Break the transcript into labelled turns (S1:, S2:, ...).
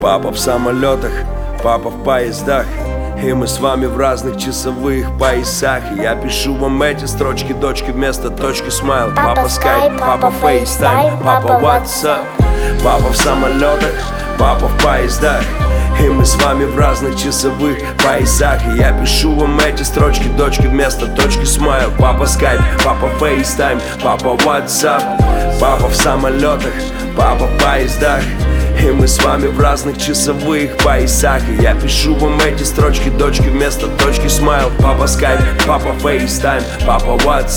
S1: Папа в самолетах, папа в поездах, и мы с вами в разных часовых поясах. И я пишу вам эти строчки, дочки, вместо точки смайл. Папа скайп, папа фейстайм, папа ватсап. Папа в самолетах, папа в поездах, и мы с вами в разных часовых поясах. И я пишу вам эти строчки, дочки, вместо точки смайл. Папа скайп, папа фейстайм, папа ватсап. Папа в самолетах, папа в поездах, и мы с вами в разных часовых поясах. И я пишу вам эти строчки, дочки, вместо точки смайл. Папа скайп, папа фейстайм, папа ватсап.